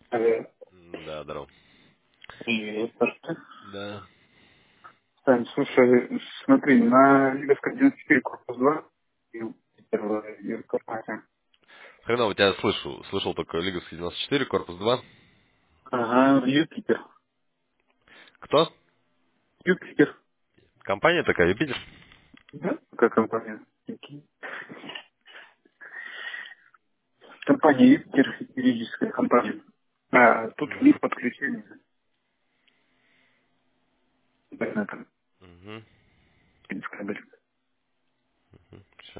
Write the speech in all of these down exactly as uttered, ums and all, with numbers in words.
Э, М, Да, здорово. Привет, Пашка. Да. Сань, слушай, смотри, на Лиговской девяносто четыре корпус два и первая Юркопатия. Хреново тебя слышу. Слышал только Лиговский девяносто четыре, корпус два. Ага, Юпитер. Кто? Юпитер. Компания такая, Юпитер? Да? Какая компания? Компания Юпитер, юридическая компания. А, тут у Угу. них подключение интернета Угу. через кабель. Все.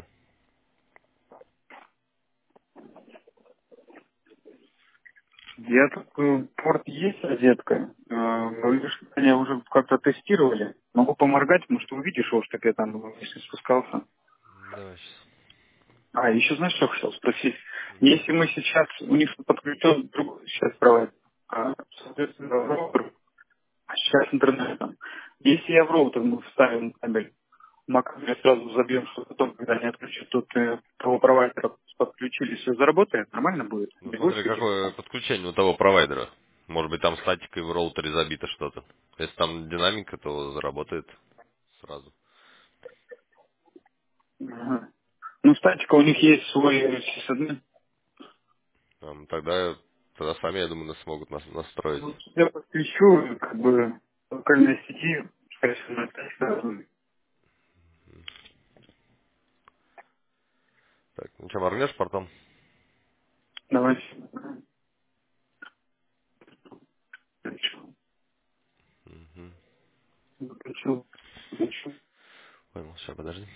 Я тут, э, порт есть, розетка. Э, Говоришь, они уже как-то тестировали. Могу поморгать, может, увидишь его, что я там, если спускался. Давай сейчас. А, еще знаешь, что хотел спросить? Если мы сейчас, у них подключен другой сейчас провайдер, а, соответственно, в роутер, а сейчас интернетом. Если я в роутер мы вставим кабель, мы кабель сразу забьем, что потом, когда они отключат, тут э, того провайдера подключили, все заработает, нормально будет? Ну Без смотри, каких-то какое там? подключение у того провайдера. Может быть, там статикой в роутере забито что-то. Если там динамика, то заработает сразу. Ага. Ну, статика, у них есть свой сисадмин. Там, тогда, тогда сами, я думаю, нас смогут нас настроить. Вот я подключу, как бы, локальной сети, скорее всего, на статика. Так, ну что, моргнешь портом? Давайте. Угу. Выключил. Выключил. Понял, сейчас, подожди.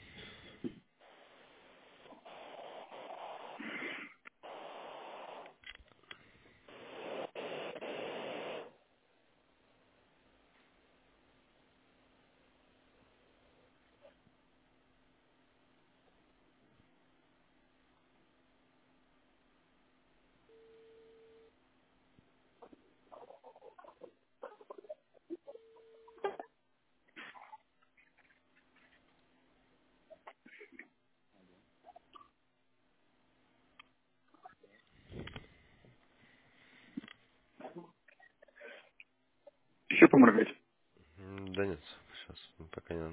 Еще поморгать. М, Да нет, сейчас, пока не надо.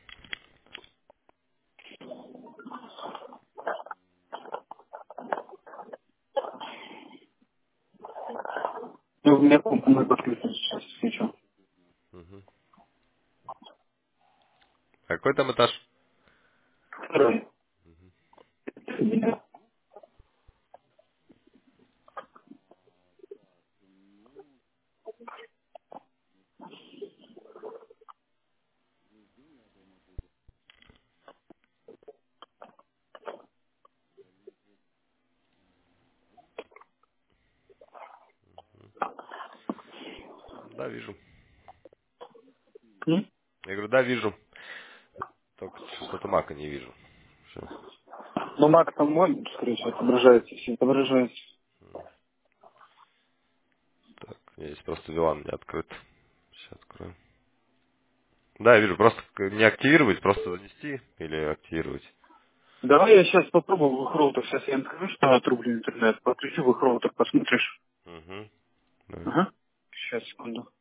Ну, у меня помпа мой подключен сейчас, свечу. Угу. Какой там этаж? Второй. Да, вижу. М? Я говорю, да, вижу. Только что-то мака не вижу. Все. Ну, Мак там мой, скорее всего, отображается, все отображается. Так, здесь просто вилан не открыт. Сейчас открою. Да, я вижу. Просто к- не активировать, просто занести или активировать. Давай я сейчас попробую в их роутер. Сейчас я им скажу, что отрублю интернет. Подключу в их роутер, посмотришь. Угу. Давай. Ага. Сейчас, секунду.